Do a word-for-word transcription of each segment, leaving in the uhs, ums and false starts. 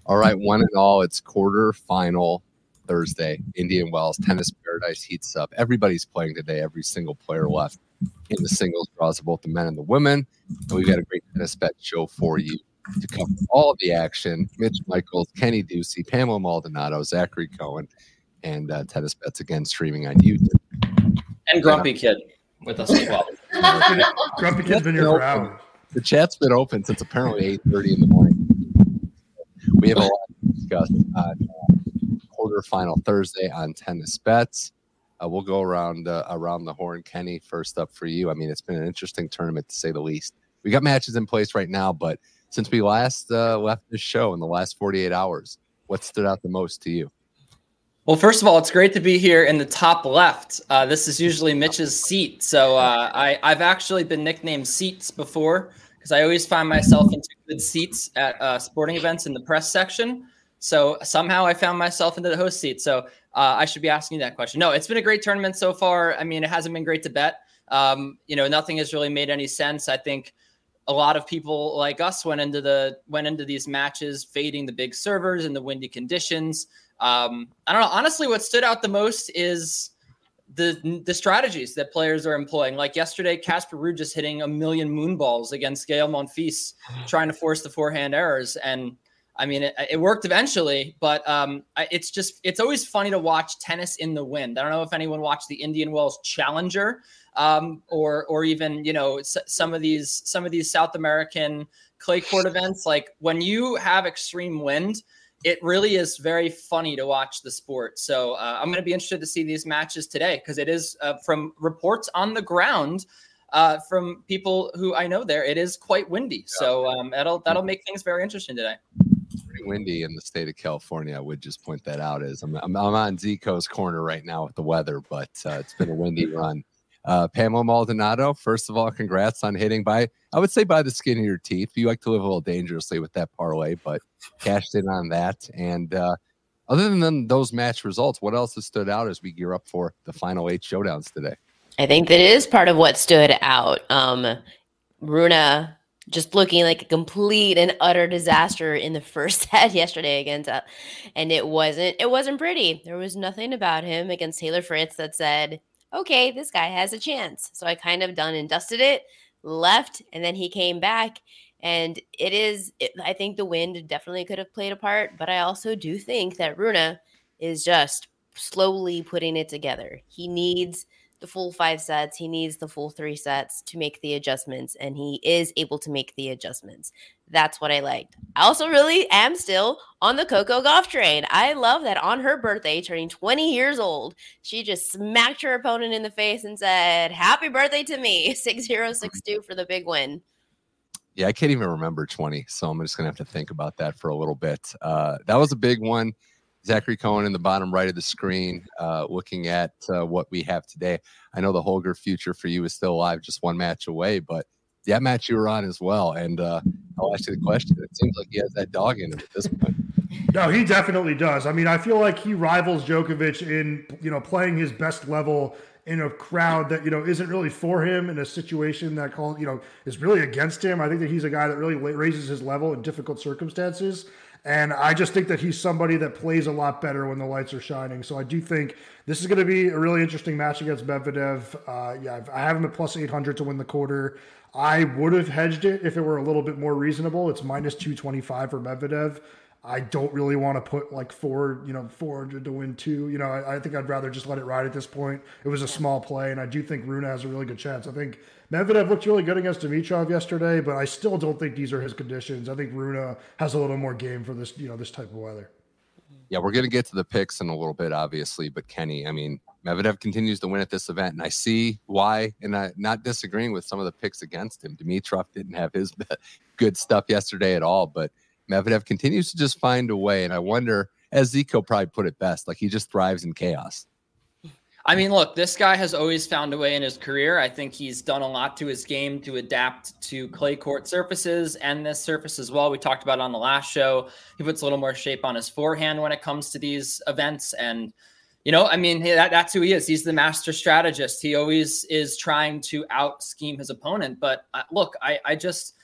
All right, one and all, it's quarterfinal Thursday. Indian Wells, Tennis Paradise heats up. Everybody's playing today. Every single player left in the singles draws of both the men and the women. And we've got a great tennis bet show for you to cover all of the action. Mitch Michaels, Kenny Ducey, Pamela Maldonado, Zachary Cohen, and uh, Tennis Bets again streaming on YouTube. And Grumpy Kid with us as well. Grumpy Kid's been here for hours. The chat's been open since apparently eight thirty in the morning. We have a lot to discuss on uh, quarterfinal Thursday on Tennis Bets. Uh, we'll go around uh, around the horn. Kenny, first up for you. I mean, it's been an interesting tournament to say the least. We got matches in place right now, but since we last uh, left this show in the last forty-eight hours, what stood out the most to you? Well, first of all, it's great to be here in the top left. Uh, this is usually Mitch's seat. So uh, I, I've actually been nicknamed Seats before because I always find myself into good seats at uh, sporting events in the press section. So somehow I found myself into the host seat. So uh, I should be asking you that question. No, it's been a great tournament so far. I mean, it hasn't been great to bet. Um, you know, nothing has really made any sense. I think a lot of people like us went into the went into these matches fading the big servers in the windy conditions. Um, I don't know. Honestly, what stood out the most is the the strategies that players are employing. Like yesterday, Casper Ruud just hitting a million moon balls against Gael Monfils, trying to force the forehand errors. And I mean, it, it worked eventually, but um, it's just it's always funny to watch tennis in the wind. I don't know if anyone watched the Indian Wells Challenger um, or or even you know s- some of these some of these South American clay court events. Like when you have extreme wind, it really is very funny to watch the sport. So uh, I'm going to be interested to see these matches today because it is uh, from reports on the ground uh, from people who I know there. It is quite windy. So um, that'll that'll make things very interesting today. Pretty windy in the state of California. I would just point that out as I'm, I'm, I'm on Zico's corner right now with the weather, but uh, it's been a windy run. Uh, Pamela Maldonado, first of all, congrats on hitting by, I would say by the skin of your teeth. You like to live a little dangerously with that parlay, but cashed in on that. And uh, other than those match results, what else has stood out as we gear up for the final eight showdowns today? I think that is part of what stood out. Um, Rune just looking like a complete and utter disaster in the first set yesterday against, uh, and it wasn't, it wasn't pretty. There was nothing about him against Taylor Fritz that said, okay, this guy has a chance. So I kind of done and dusted it, left, and then he came back. And it is, it, I think the wind definitely could have played a part, but I also do think that Rune is just slowly putting it together. He needs the full five sets. He needs the full three sets to make the adjustments, and he is able to make the adjustments. That's what I liked. I also really am still on the Coco golf train. I love that on her birthday, turning twenty years old, she just smacked her opponent in the face and said, happy birthday to me, six zero six two for the big win. Yeah, I can't even remember twenty, so I'm just going to have to think about that for a little bit. Uh, that was a big one. Zachary Cohen in the bottom right of the screen, uh, looking at uh, what we have today. I know the Holger future for you is still alive, just one match away, but that match you were on as well. And uh, I'll ask you the question. It seems like he has that dog in him at this point. No, he definitely does. I mean, I feel like he rivals Djokovic in, you know, playing his best level in a crowd that, you know, isn't really for him, in a situation that, call, you know, is really against him. I think that he's a guy that really raises his level in difficult circumstances. And I just think that he's somebody that plays a lot better when the lights are shining. So I do think this is going to be a really interesting match against Medvedev. Uh, yeah, I have him at plus eight hundred to win the quarter. I would have hedged it if it were a little bit more reasonable. It's minus two twenty-five for Medvedev. I don't really want to put like four, you know, four hundred to win two. You know, I, I think I'd rather just let it ride at this point. It was a small play, and I do think Rune has a really good chance. I think Medvedev looked really good against Dimitrov yesterday, but I still don't think these are his conditions. I think Rune has a little more game for this, you know, this type of weather. Yeah, we're going to get to the picks in a little bit, obviously, but Kenny, I mean, Medvedev continues to win at this event, and I see why, and I'm not disagreeing with some of the picks against him. Dimitrov didn't have his good stuff yesterday at all, but Medvedev continues to just find a way, and I wonder, as Zico probably put it best, like he just thrives in chaos. I mean, look, this guy has always found a way in his career. I think he's done a lot to his game to adapt to clay court surfaces and this surface as well. We talked about it on the last show. He puts a little more shape on his forehand when it comes to these events. And, you know, I mean, that, that's who he is. He's the master strategist. He always is trying to out scheme his opponent. But uh, look, I, I just...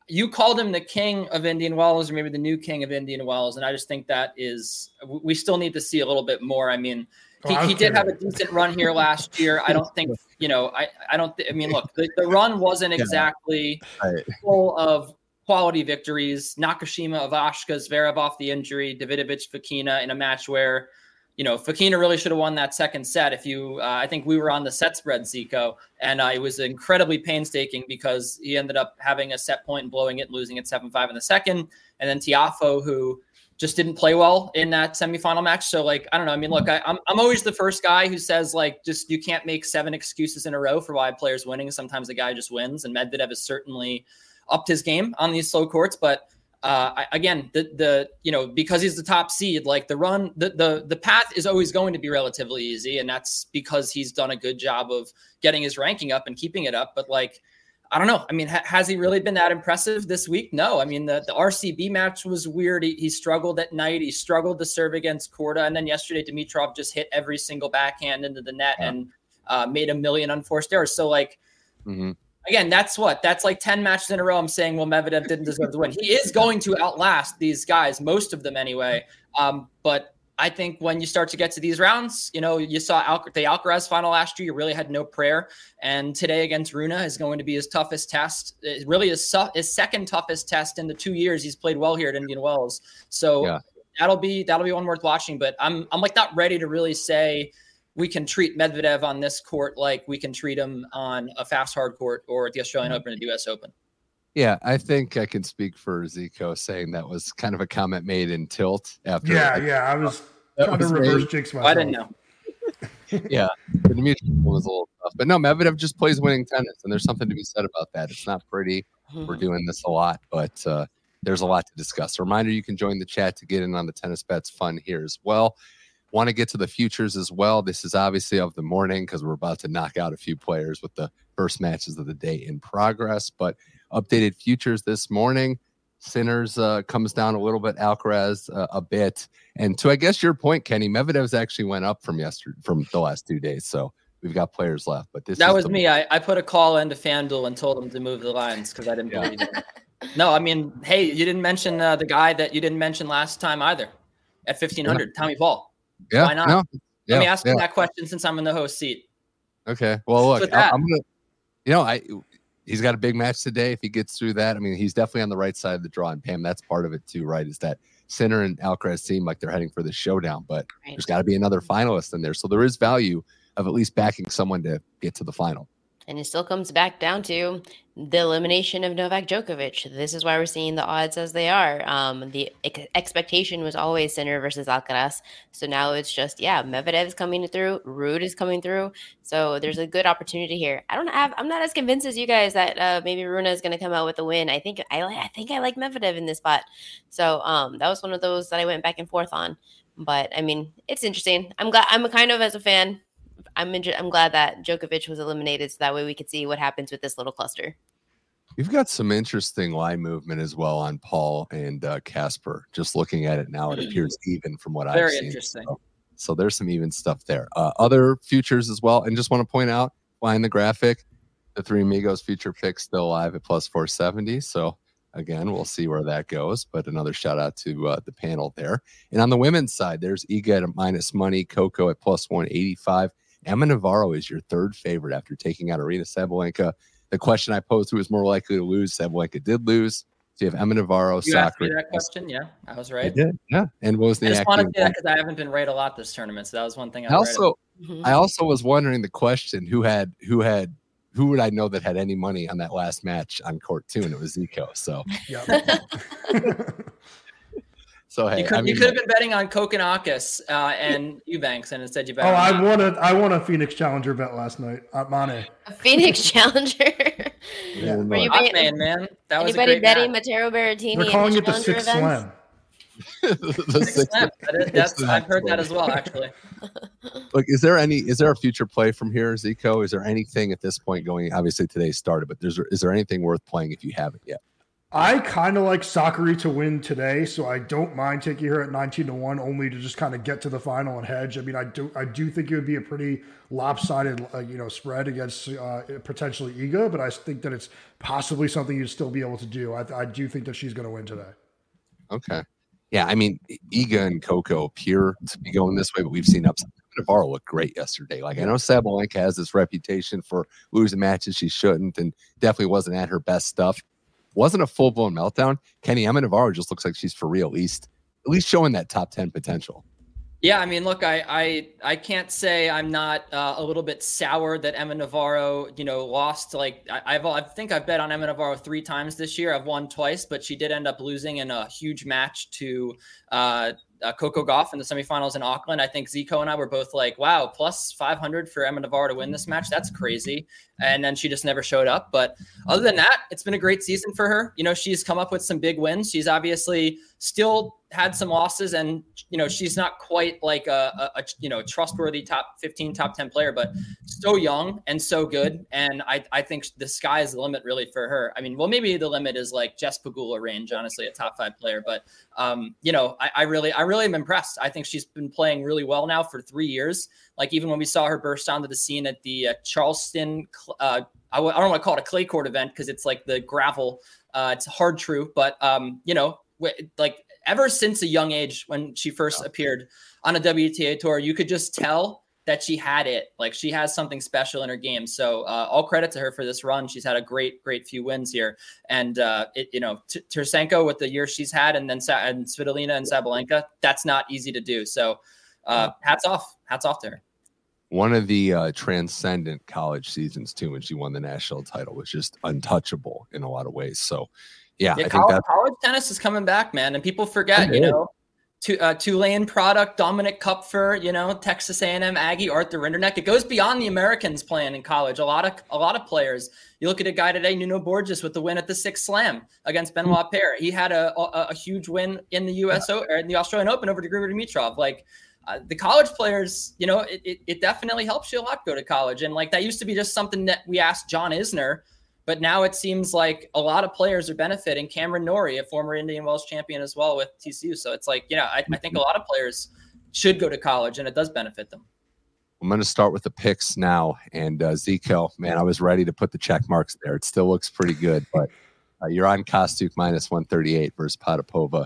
you called him the king of Indian Wells, or maybe the new king of Indian Wells, and I just think that is we still need to see a little bit more. I mean, he, oh, he did have a decent run here last year. I don't think you know. I I don't. Th- I mean, look, the, the run wasn't exactly yeah. right. full of quality victories. Nakashima, Ivashka, Zverev off the injury, Davidovich, Fokina in a match where. You know, Fokina really should have won that second set. If you, uh, I think we were on the set spread, Zico, and uh, it was incredibly painstaking because he ended up having a set point and blowing it, losing at seven five in the second. And then Tiafoe, who just didn't play well in that semifinal match. So, like, I don't know. I mean, look, I, I'm I'm always the first guy who says, like, just you can't make seven excuses in a row for why a player's winning. Sometimes the guy just wins, and Medvedev has certainly upped his game on these slow courts, but. Uh, again, the, the, you know, because he's the top seed, like the run, the, the, the path is always going to be relatively easy. And that's because he's done a good job of getting his ranking up and keeping it up. But like, I don't know. I mean, ha- has he really been that impressive this week? No. I mean, the, the R C B match was weird. He, he struggled at night. He struggled to serve against Korda. And then yesterday, Dimitrov just hit every single backhand into the net yeah. and uh, made a million unforced errors. So like, mm-hmm. Again, that's what that's like ten matches in a row. I'm saying, well, Medvedev didn't deserve to win. He is going to outlast these guys, most of them anyway. Um, but I think when you start to get to these rounds, you know, you saw Al- the Alcaraz final last year. You really had no prayer. And today against Rune is going to be his toughest test. It really is su- his second toughest test in the two years he's played well here at Indian Wells. So yeah. that'll be that'll be one worth watching. But I'm I'm like not ready to really say. We can treat Medvedev on this court like we can treat him on a fast hard court or at the Australian Open and the U S Open. Yeah, I think I can speak for Zico saying that was kind of a comment made in tilt after. Yeah, like, yeah, I was trying to reverse jinx myself. I didn't know. yeah, the mutual was a little tough. But no, Medvedev just plays winning tennis, and there's something to be said about that. It's not pretty. We're doing this a lot, but uh, there's a lot to discuss. A reminder, you can join the chat to get in on the Tennis Bets fun here as well. Want to get to the futures as well. This is obviously of the morning because we're about to knock out a few players with the first matches of the day in progress. But updated futures this morning. Sinners uh, comes down a little bit, Alcaraz uh, a bit. And to, I guess, your point, Kenny, Medvedev's actually went up from yesterday, from the last two days. So we've got players left. But this That is was the- me. I, I put a call into FanDuel and told them to move the lines because I didn't yeah. believe it. No, I mean, hey, you didn't mention uh, the guy that you didn't mention last time either at fifteen hundred, yeah. Tommy Paul. Yeah, why not? No, yeah, Let me ask yeah. you that question since I'm in the host seat. Okay. Well, look, I, I'm gonna. You know, I he's got a big match today. If he gets through that, I mean, he's definitely on the right side of the draw. And Pam, that's part of it too, right? Is that Sinner and Alcaraz seem like they're heading for the showdown, but right. there's got to be another finalist in there, so there is value of at least backing someone to get to the final. And it still comes back down to the elimination of Novak Djokovic. This is why we're seeing the odds as they are. Um, the ex- expectation was always Sinner versus Alcaraz. So now it's just, yeah, Medvedev is coming through. Ruud is coming through. So there's a good opportunity here. I don't have, I'm not as convinced as you guys that uh, maybe Rune is going to come out with a win. I think I, I think I like Medvedev in this spot. So um, that was one of those that I went back and forth on. But I mean, it's interesting. I'm glad, I'm kind of as a fan, I'm in, I'm glad that Djokovic was eliminated so that way we could see what happens with this little cluster. You've got some interesting line movement as well on Paul and uh, Casper. Just looking at it now, it appears even from what Very I've seen. Very interesting. So, so there's some even stuff there. Uh, other futures as well. And just want to point out, behind the graphic, the Three Amigos future pick still live at plus four seventy. So again, we'll see where that goes. But another shout out to uh, the panel there. And on the women's side, there's Iga at minus money, Coco at plus one eighty-five. Emma Navarro is your third favorite after taking out Arena Sabalenka. The question I posed, who was more likely to lose? Sabalenka did lose. So you have Emma Navarro. You asked me that question? Yeah, I was right. I did, yeah. And what was the I just wanted to do that because I haven't been right a lot this tournament. So that was one thing I, I also, right I also was wondering the question, who had, who had, who would I know that had any money on that last match on court two? And it was Zico. So, So hey, you could, I mean, you could have been betting on Kokkinakis uh, and Eubanks, and instead you bet. Oh, on I won a I won a Phoenix Challenger bet last night at Mane. A Phoenix Challenger. Yeah. Were you Hot man, man. That was anybody a great betting match. Matteo Berrettini? We're calling in it the Challenger Six events? Slam. the Six six- Slam. That is, that's, I've heard that as well, actually. Look, is there any is there a future play from here, Zico? Is there anything at this point going? Obviously today started, but there's is there anything worth playing if you haven't yet? I kind of like Sakkari to win today, so I don't mind taking her at nineteen to one, only to just kind of get to the final and hedge. I mean, I do I do think it would be a pretty lopsided, uh, you know, spread against uh, potentially Iga, but I think that it's possibly something you'd still be able to do. I, I do think that she's going to win today. Okay. Yeah, I mean, Iga and Coco appear to be going this way, but we've seen upside. Navarro looked great yesterday. Like, I know Sabalenka has this reputation for losing matches she shouldn't, and definitely wasn't at her best stuff. Wasn't a full-blown meltdown. Kenny, Emma Navarro just looks like she's for real, at least, at least showing that top ten potential. Yeah, I mean, look, I I, I can't say I'm not uh, a little bit sour that Emma Navarro, you know, lost. Like, I, I've I think I've bet on Emma Navarro three times this year. I've won twice, but she did end up losing in a huge match to uh, uh, Coco Gauff in the semifinals in Auckland. I think Zico and I were both like, wow, plus five hundred for Emma Navarro to win this match. That's crazy. And then she just never showed up. But other than that, it's been a great season for her. You know, she's come up with some big wins. She's obviously still had some losses, and, you know, she's not quite like a, a, a you know, trustworthy top fifteen, top ten player, but so young and so good. And I, I think the sky is the limit really for her. I mean, well, maybe the limit is like Jess Pegula range, honestly, a top five player. But, um, you know, I, I really, I really am impressed. I think she's been playing really well now for three years. Like, even when we saw her burst onto the scene at the uh, Charleston, uh, I, w- I don't want to call it a clay court event because it's like the gravel. Uh, it's hard true, but um, you know, w- like ever since a young age when she first appeared on a W T A tour, you could just tell that she had it. Like, she has something special in her game. So uh, all credit to her for this run. She's had a great, great few wins here. And, uh, it, you know, T- Tarasenko with the year she's had, and then Sa- and Svitolina and Sabalenka, that's not easy to do. So uh, hats off, hats off to her. One of the uh, transcendent college seasons, too, when she won the national title, was just untouchable in a lot of ways. So, yeah, yeah I college, think that college tennis is coming back, man. And people forget, you know, to, uh, Tulane product, Dominic Kupfer, you know, Texas A and M Aggie, Arthur Rinderneck. It goes beyond the Americans playing in college. A lot of a lot of players. You look at a guy today, Nuno Borges, with the win at the Six Slam against Benoit Paire. He had a, a, a huge win in the U S O or in the Australian Open over to Grigor Dimitrov. Like, Uh, the college players, you know, it, it, it definitely helps you a lot go to college. And like, that used to be just something that we asked John Isner, but now it seems like a lot of players are benefiting. Cameron Norrie, a former Indian Wells champion as well with T C U. So it's like, you know, I, I think a lot of players should go to college, and it does benefit them. I'm going to start with the picks now. And uh, Zico, man, I was ready to put the check marks there. It still looks pretty good, but uh, you're on Kostyuk minus one thirty-eight versus Potapova.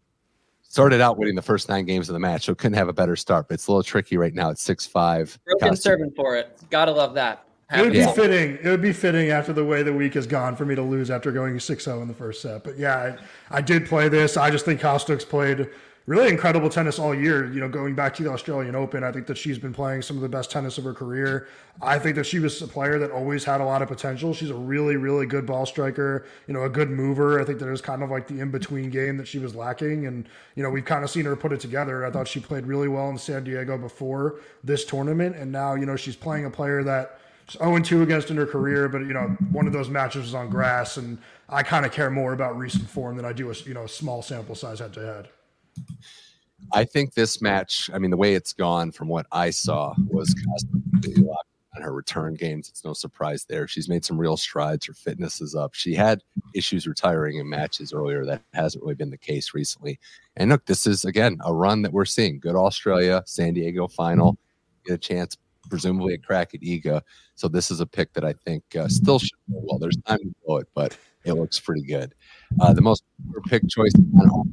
Started out winning the first nine games of the match, so couldn't have a better start. But it's a little tricky right now at six five. Broken serving for it. Gotta love that. It would be Yeah. fitting. It would be fitting after the way the week has gone for me to lose after going six oh in the first set. But yeah, I, I did play this. I just think Kostyuk's played really incredible tennis all year. You know, going back to the Australian Open, I think that she's been playing some of the best tennis of her career. I think that she was a player that always had a lot of potential. She's a really, really good ball striker, you know, a good mover. I think that it was kind of like the in-between game that she was lacking. And, you know, we've kind of seen her put it together. I thought she played really well in San Diego before this tournament. And now, you know, she's playing a player that is oh and two against in her career, but, you know, one of those matches was on grass. And I kind of care more about recent form than I do a, you know, a small sample size head to head. I think this match, I mean, the way it's gone from what I saw was completely locked on her return games. It's no surprise there. She's made some real strides. Her fitness is up. She had issues retiring in matches earlier. That hasn't really been the case recently. And look, this is, again, a run that we're seeing. Good Australia, San Diego final, get a chance, presumably a crack at Iga. So this is a pick that I think uh, still should go well. There's time to blow it, but it looks pretty good. Uh, the most pick choice on all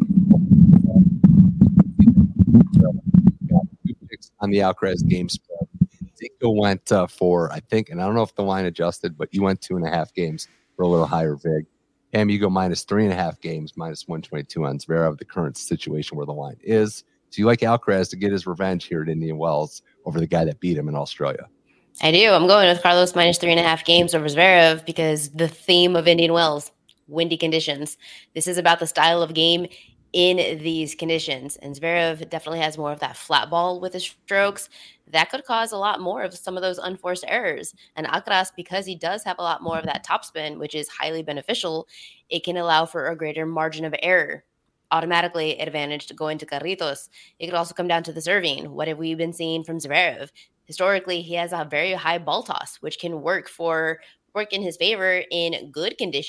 two picks on the Alcaraz game spread. Zico went uh, for, I think, and I don't know if the line adjusted, but you went two and a half games for a little higher vig. Cam, you go minus three and a half games, minus one twenty-two on Zverev, the current situation where the line is. So you like Alcaraz to get his revenge here at Indian Wells over the guy that beat him in Australia. I do. I'm going with Carlos minus three and a half games over Zverev because the theme of Indian Wells, windy conditions. This is about the style of game in these conditions. And Zverev definitely has more of that flat ball with his strokes. That could cause a lot more of some of those unforced errors. And Alcaraz, because he does have a lot more of that topspin, which is highly beneficial, it can allow for a greater margin of error. Automatically advantage to go into Carritos. It could also come down to the serving. What have we been seeing from Zverev? Historically, he has a very high ball toss, which can work for work in his favor in good conditions,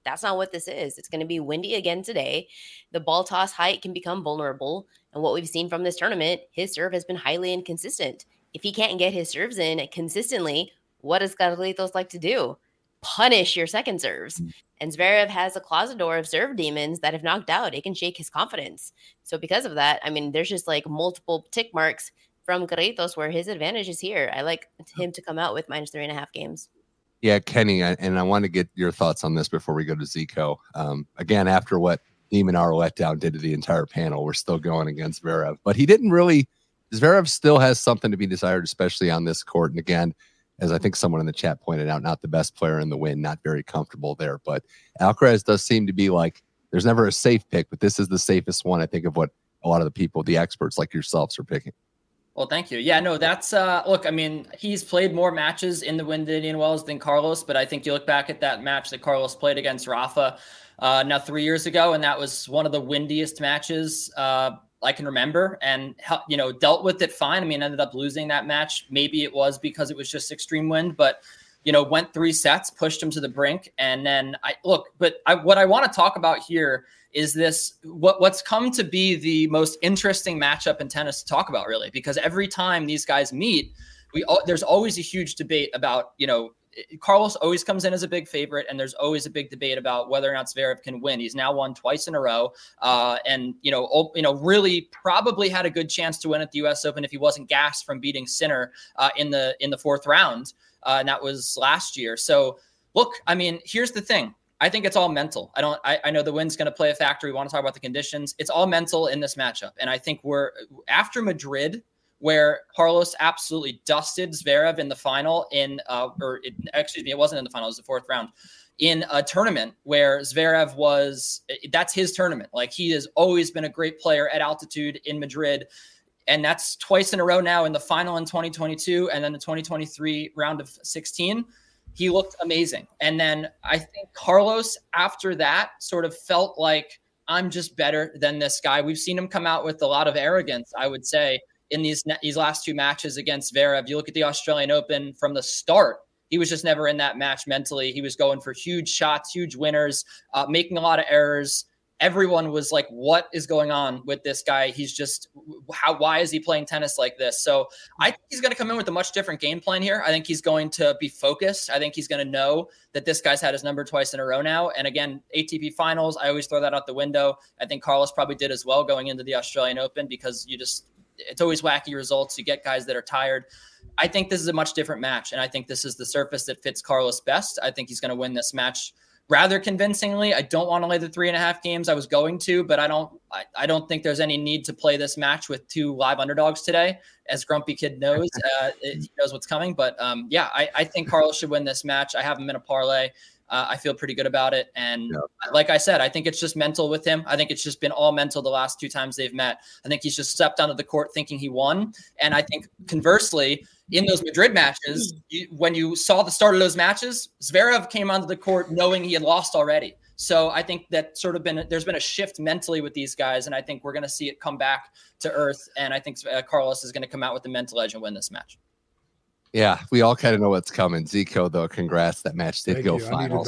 That's not what this is. It's going to be windy again today. The ball toss height can become vulnerable. And what we've seen from this tournament, his serve has been highly inconsistent. If he can't get his serves in consistently, what does Carlitos like to do? Punish your second serves. And Zverev has a closet door of serve demons that if knocked out, it can shake his confidence. So because of that, I mean, there's just like multiple tick marks from Carlitos where his advantage is here. I like him to come out with minus three and a half games. Yeah, Kenny, and I want to get your thoughts on this before we go to Zico. Um, again, after what Demon Our letdown did to the entire panel, we're still going against Zverev. But he didn't really – Zverev still has something to be desired, especially on this court. And again, as I think someone in the chat pointed out, not the best player in the win, not very comfortable there. But Alcaraz does seem to be like – there's never a safe pick, but this is the safest one, I think, of what a lot of the people, the experts like yourselves, are picking. Well, thank you. Yeah, no, that's uh, look, I mean, he's played more matches in the Winded Indian Wells than Carlos, but I think you look back at that match that Carlos played against Rafa uh, now three years ago, and that was one of the windiest matches uh, I can remember, and, you know, dealt with it fine. I mean, ended up losing that match. Maybe it was because it was just extreme wind, but, you know, went three sets, pushed him to the brink. And then I look, but I, what I want to talk about here is this, what what's come to be the most interesting matchup in tennis to talk about, really, because every time these guys meet, we there's always a huge debate about, you know, Carlos always comes in as a big favorite, and there's always a big debate about whether or not Zverev can win. He's now won twice in a row, uh, and you know, you know, really probably had a good chance to win at the U S Open if he wasn't gassed from beating Sinner uh, in the in the fourth round, uh, and that was last year. So, look, I mean, here's the thing. I think it's all mental. I don't, I, I know the wind's going to play a factor. We want to talk about the conditions. It's all mental in this matchup. And I think we're after Madrid, where Carlos absolutely dusted Zverev in the final in, uh, or it, excuse me, it wasn't in the final, it was the fourth round, in a tournament where Zverev was, that's his tournament. Like, he has always been a great player at altitude in Madrid. And that's twice in a row now, in the final in twenty twenty-two and then the twenty twenty-three round of sixteen. He looked amazing. And then I think Carlos, after that, sort of felt like, I'm just better than this guy. We've seen him come out with a lot of arrogance, I would say, in these these last two matches against Zverev. You look at the Australian Open from the start, he was just never in that match mentally. He was going for huge shots, huge winners, uh, making a lot of errors. Everyone was like, what is going on with this guy? He's just, how, why is he playing tennis like this? So I think he's going to come in with a much different game plan here. I think he's going to be focused. I think he's going to know that this guy's had his number twice in a row now. And again, A T P finals, I always throw that out the window. I think Carlos probably did as well going into the Australian Open, because you just, it's always wacky results. You get guys that are tired. I think this is a much different match. And I think this is the surface that fits Carlos best. I think he's going to win this match rather convincingly. I don't want to lay the three and a half games. I was going to, but I don't, I, I don't think there's any need to play this match with two live underdogs today. As Grumpy Kid knows, uh, he knows what's coming. But um, yeah, I, I think Carlos should win this match. I have him in a parlay. Uh, I feel pretty good about it. And yeah. like I said, I think it's just mental with him. I think it's just been all mental the last two times they've met. I think he's just stepped onto the court thinking he won. And I think conversely, in those Madrid matches, you, when you saw the start of those matches, Zverev came onto the court knowing he had lost already. So I think that sort of been, there's been a shift mentally with these guys. And I think we're going to see it come back to earth. And I think uh, Carlos is going to come out with the mental edge and win this match. Yeah, we all kind of know what's coming. Zico, though, congrats. That match did Thank go you. final.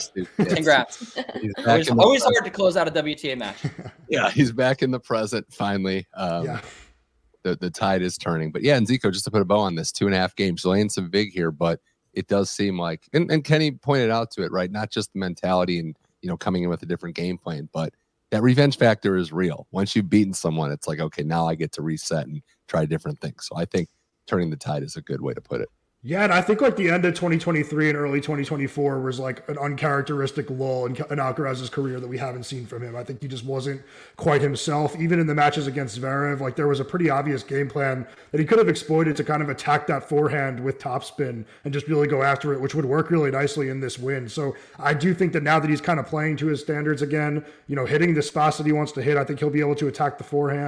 Congrats. Always, always hard to close out a W T A match. Yeah, he's back in the present finally. Um, yeah. The, the tide is turning. But yeah, and Zico, just to put a bow on this, two and a half games, laying some big here, but it does seem like, and, and Kenny pointed out to it, right? Not just the mentality and, you know, coming in with a different game plan, but that revenge factor is real. Once you've beaten someone, it's like, okay, now I get to reset and try different things. So I think turning the tide is a good way to put it. Yeah, and I think like the end of twenty twenty-three and early twenty twenty-four was like an uncharacteristic lull in, in Alcaraz's career that we haven't seen from him. I think he just wasn't quite himself. Even in the matches against Zverev, like there was a pretty obvious game plan that he could have exploited to kind of attack that forehand with topspin and just really go after it, which would work really nicely in this win. So I do think that now that he's kind of playing to his standards again, you know, hitting the spots that he wants to hit, I think he'll be able to attack the forehand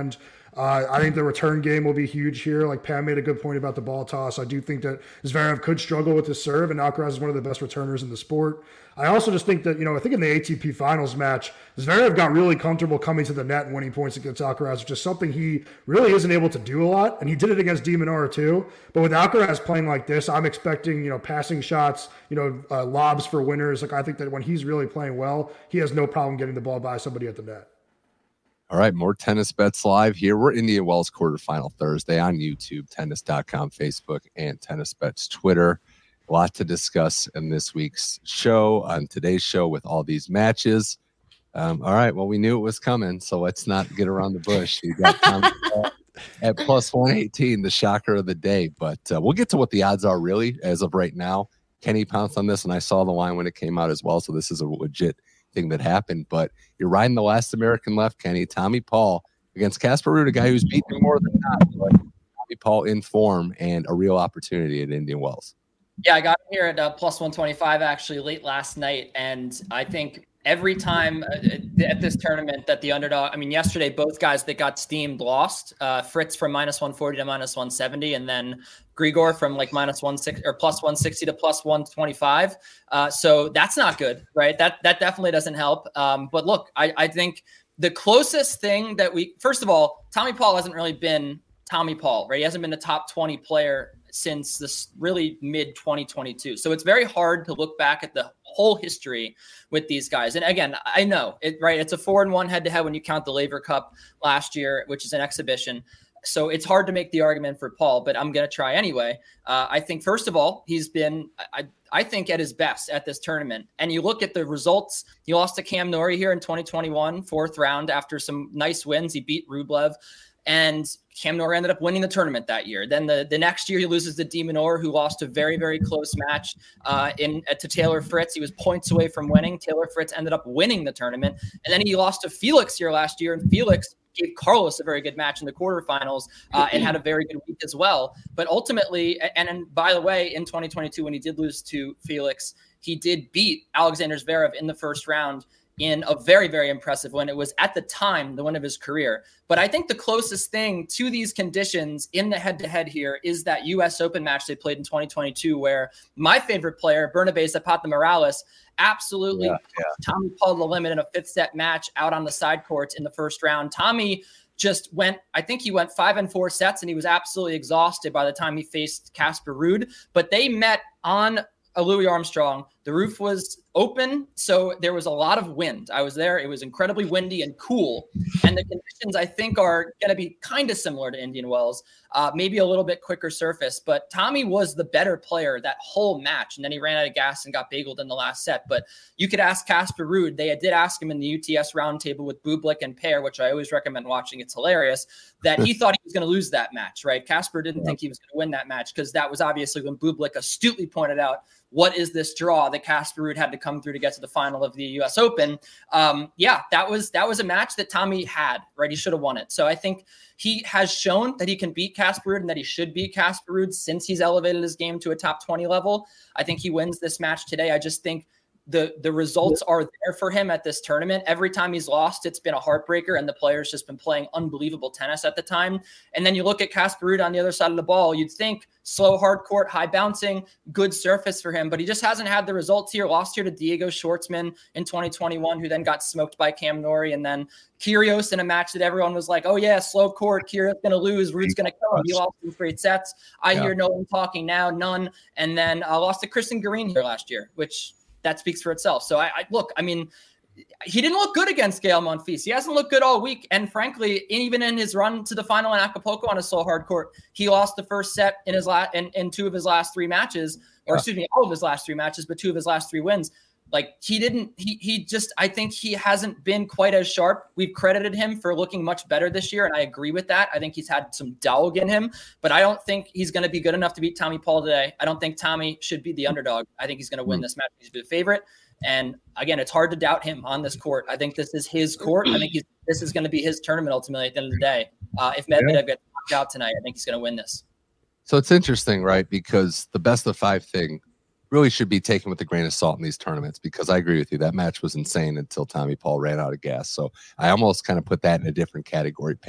Uh, I think the return game will be huge here. Like Pam made a good point about the ball toss. I do think that Zverev could struggle with his serve, and Alcaraz is one of the best returners in the sport. I also just think that, you know, I think in the A T P finals match, Zverev got really comfortable coming to the net and winning points against Alcaraz, which is something he really isn't able to do a lot. And he did it against de Minaur too. But with Alcaraz playing like this, I'm expecting, you know, passing shots, you know, uh, lobs for winners. Like I think that when he's really playing well, he has no problem getting the ball by somebody at the net. All right, more tennis bets live here. We're Indian Wells quarterfinal Thursday on YouTube, tennis dot com, Facebook, and Tennis Bets Twitter. A lot to discuss in this week's show, on today's show with all these matches. Um, all right, well, we knew it was coming, so let's not get around the bush. You got Tommy Paul at plus one eighteen, the shocker of the day. But uh, we'll get to what the odds are really as of right now. Kenny pounced on this, and I saw the line when it came out as well, so this is a legit thing that happened. But you're riding the last American left, Kenny. Tommy Paul against Casper Ruud, a guy who's beaten him more than not, but Tommy Paul in form and a real opportunity at Indian Wells. Yeah, I got him here at uh, plus one twenty-five actually late last night. And I think every time uh, at this tournament that the underdog, I mean, yesterday, both guys that got steamed lost. Uh, Fritz from minus one forty to minus one seventy, and then Grigor from like minus one sixty or plus one sixty to plus one twenty-five. Uh, so that's not good, right? That that definitely doesn't help. Um, but look, I, I think the closest thing that we, first of all, Tommy Paul hasn't really been Tommy Paul, right? He hasn't been a top twenty player since this really mid twenty twenty-two. So it's very hard to look back at the whole history with these guys. And again, I know it, right? It's a four and one head to head when you count the Laver Cup last year, which is an exhibition. So it's hard to make the argument for Paul, but I'm going to try anyway. Uh, I think, first of all, he's been, I, I think, at his best at this tournament. And you look at the results, he lost to Cam Norrie here in twenty twenty-one, fourth round after some nice wins. He beat Rublev. And Cam Norrie ended up winning the tournament that year. Then the, the next year he loses to de Minaur, who lost a very, very close match uh, in uh, to Taylor Fritz. He was points away from winning. Taylor Fritz ended up winning the tournament. And then he lost to Felix here last year. And Felix gave Carlos a very good match in the quarterfinals uh, and had a very good week as well. But ultimately, and, and by the way, in twenty twenty-two, when he did lose to Felix, he did beat Alexander Zverev in the first round in a very, very impressive win. It was at the time the win of his career. But I think the closest thing to these conditions in the head-to-head here is that U S Open match they played in twenty twenty-two, where my favorite player, Bernabé Zapata Morales, absolutely yeah, yeah. Tommy Paul to the limit in a fifth set match out on the side courts in the first round. Tommy just went, I think he went five and four sets, and he was absolutely exhausted by the time he faced Casper Ruud. But they met on a Louis Armstrong. The roof was open, so there was a lot of wind. I was there. It was incredibly windy and cool. And the conditions, I think, are going to be kind of similar to Indian Wells, uh, maybe a little bit quicker surface. But Tommy was the better player that whole match, and then he ran out of gas and got bageled in the last set. But you could ask Casper Ruud. They did ask him in the U T S roundtable with Bublik and Paire, which I always recommend watching. It's hilarious, that he thought he was going to lose that match, right? Casper didn't yeah. think he was going to win that match, because that was obviously when Bublik astutely pointed out, what is this draw that Casper Ruud had to come through to get to the final of the U S Open? Um, yeah, that was that was a match that Tommy had, right? He should have won it. So I think he has shown that he can beat Casper Ruud and that he should beat Casper Ruud since he's elevated his game to a top twenty level. I think he wins this match today. I just think the the results are there for him at this tournament. Every time he's lost, it's been a heartbreaker, and the player's just been playing unbelievable tennis at the time. And then you look at Casper Ruud on the other side of the ball, you'd think slow, hard court, high bouncing, good surface for him, but he just hasn't had the results here. Lost here to Diego Schwartzman in twenty twenty-one, who then got smoked by Cam Norrie, and then Kyrgios in a match that everyone was like, oh yeah, slow court, Kyrgios going to lose, Ruud's going to kill him. He lost in straight sets. I yeah. hear no one talking now, none. And then uh, lost to Christian Garin here last year, which that speaks for itself. So I, I look, I mean, he didn't look good against Gael Monfils. He hasn't looked good all week. And frankly, even in his run to the final in Acapulco on a slow hard court, he lost the first set in his last, in, in two of his last three matches, or excuse me, all of his last three matches, but two of his last three wins. Like he didn't, he, he just, I think he hasn't been quite as sharp. We've credited him for looking much better this year, and I agree with that. I think he's had some dog in him, but I don't think he's going to be good enough to beat Tommy Paul today. I don't think Tommy should be the underdog. I think he's going to win this match. He's the favorite. And again, it's hard to doubt him on this court. I think this is his court. I think he's, this is going to be his tournament ultimately at the end of the day. Uh, if Medvedev gets knocked out tonight, I think he's going to win this. So it's interesting, right? Because the best of five thing really should be taken with a grain of salt in these tournaments, because I agree with you. That match was insane until Tommy Paul ran out of gas. So I almost kind of put that in a different category. Pam,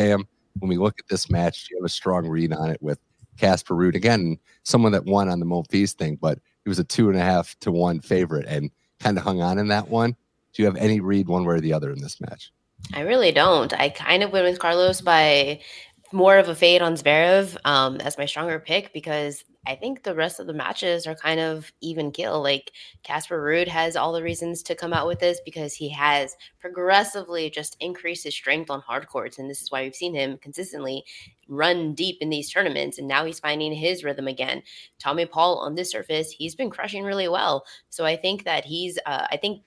when we look at this match, you have a strong read on it with Casper Ruud. Again, someone that won on the Monfils thing, but he was a two and a half to one favorite and kind of hung on in that one. Do you have any read one way or the other in this match? I really don't. I kind of went with Carlos by more of a fade on Zverev um, as my stronger pick because I think the rest of the matches are kind of even kill. Like Casper Ruud has all the reasons to come out with this because he has progressively just increased his strength on hard courts. And this is why we've seen him consistently run deep in these tournaments. And now he's finding his rhythm again. Tommy Paul on this surface, he's been crushing really well. So I think that he's, uh, I think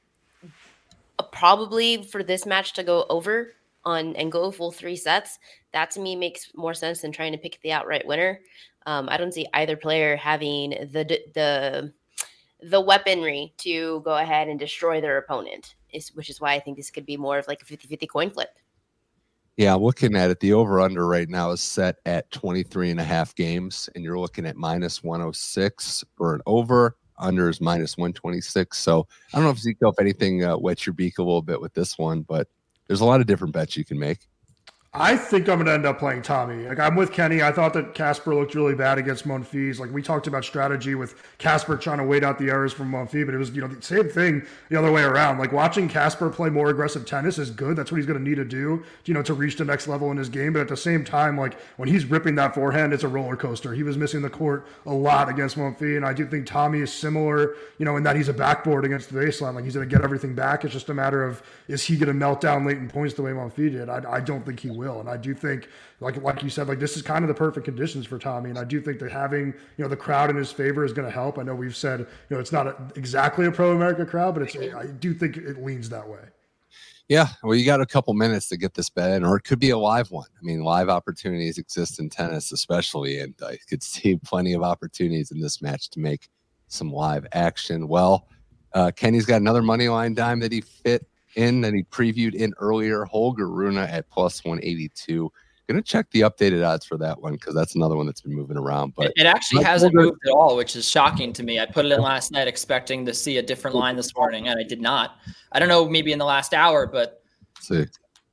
probably for this match to go over on and go full three sets, that to me makes more sense than trying to pick the outright winner. Um, I don't see either player having the the the weaponry to go ahead and destroy their opponent, is, which is why I think this could be more of like a fifty-fifty coin flip. Yeah, looking at it, the over-under right now is set at twenty-three and a half games, and you're looking at minus one oh six for an over. Under is minus one twenty-six. So I don't know if Zico, if anything, uh, wets your beak a little bit with this one, but there's a lot of different bets you can make. I think I'm going to end up playing Tommy. Like I'm with Kenny. I thought that Casper looked really bad against Monfils. Like we talked about strategy with Casper trying to wait out the errors from Monfils, but it was, you know, the same thing the other way around. Like watching Casper play more aggressive tennis is good. That's what he's going to need to do, you know, to reach the next level in his game. But at the same time, like when he's ripping that forehand, it's a roller coaster. He was missing the court a lot against Monfils, and I do think Tommy is similar, you know, in that he's a backboard against the baseline. Like he's going to get everything back. It's just a matter of, is he going to melt down late in points the way Monfils did? I, I don't think he will, and I do think. Like like you said, like this is kind of the perfect conditions for Tommy, and I do think that having you know the crowd in his favor is going to help. I know we've said you know it's not a, exactly a pro-America crowd, but it's I do think it leans that way. Yeah, well, you got a couple minutes to get this bet in, or it could be a live one. I mean, live opportunities exist in tennis, especially, and I could see plenty of opportunities in this match to make some live action. Well, uh, Kenny's got another money line dime that he fit in that he previewed in earlier. Holger Rune at plus one eighty-two. Going to check the updated odds for that one because that's another one that's been moving around. But it, it actually hasn't moved at all, which is shocking to me. I put it in last night expecting to see a different line this morning, and I did not. I don't know, maybe in the last hour, but let's see.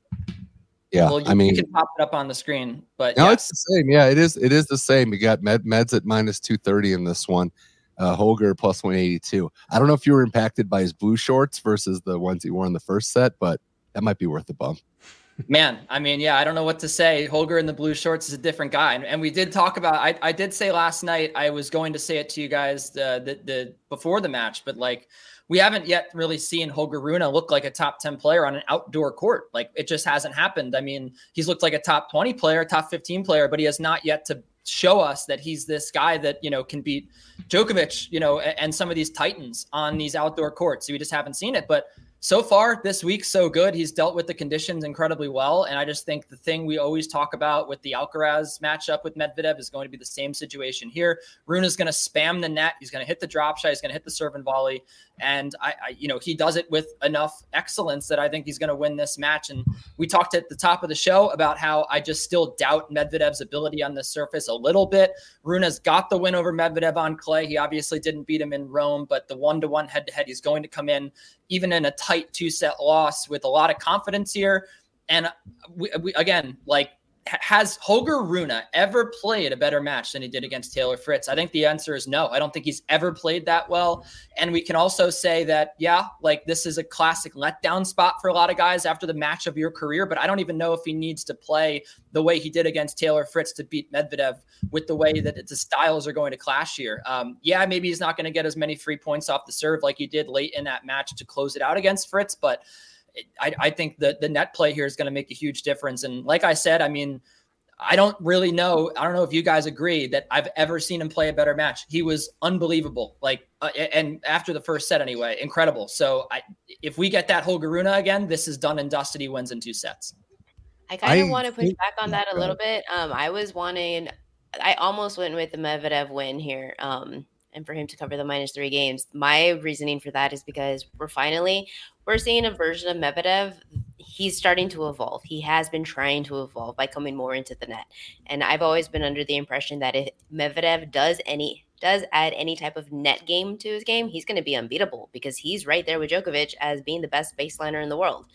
Yeah, well, you, I mean, you can pop it up on the screen, but no, yeah. It's the same. Yeah, it is. It is the same. You got Med, Meds at minus two thirty in this one. Uh, Holger plus one eighty-two. I don't know if you were impacted by his blue shorts versus the ones he wore in the first set, but that might be worth the bump. Man, I mean, yeah, I don't know what to say. Holger in the blue shorts is a different guy. And, and we did talk about, I, I did say last night, I was going to say it to you guys the, the, the before the match, but like, we haven't yet really seen Holger Rune look like a top ten player on an outdoor court. Like it just hasn't happened. I mean, he's looked like a top twenty player, top fifteen player, but he has not yet to show us that he's this guy that, you know, can beat Djokovic, you know, and, and some of these titans on these outdoor courts. So we just haven't seen it, but so far this week, so good. He's dealt with the conditions incredibly well. And I just think the thing we always talk about with the Alcaraz matchup with Medvedev is going to be the same situation here. Rune is going to spam the net. He's going to hit the drop shot. He's going to hit the serve and volley. And I, I, you know, he does it with enough excellence that I think he's going to win this match. And we talked at the top of the show about how I just still doubt Medvedev's ability on this surface a little bit. Rune's got the win over Medvedev on clay. He obviously didn't beat him in Rome, but the one-to-one head-to-head, he's going to come in even in a tight two-set loss with a lot of confidence here. And we, we, again, like, has Holger Rune ever played a better match than he did against Taylor Fritz? I think the answer is no. I don't think he's ever played that well. And we can also say that, yeah, like this is a classic letdown spot for a lot of guys after the match of your career, but I don't even know if he needs to play the way he did against Taylor Fritz to beat Medvedev with the way that the styles are going to clash here. Um, yeah, maybe he's not going to get as many free points off the serve like he did late in that match to close it out against Fritz, but I, I think that the net play here is going to make a huge difference. And like I said, I mean, I don't really know. I don't know if you guys agree that I've ever seen him play a better match. He was unbelievable. Like, uh, and after the first set anyway, incredible. So I, if we get that Holger Rune again, this is done and dusted. He wins in two sets. I kind of want to push back on that a little bit. Um, I was wanting, I almost went with the Medvedev win here. Um, and for him to cover the minus three games. My reasoning for that is because we're finally, we're seeing a version of Medvedev. He's starting to evolve. He has been trying to evolve by coming more into the net. And I've always been under the impression that if Medvedev does any, does add any type of net game to his game, he's going to be unbeatable because he's right there with Djokovic as being the best baseliner in the world.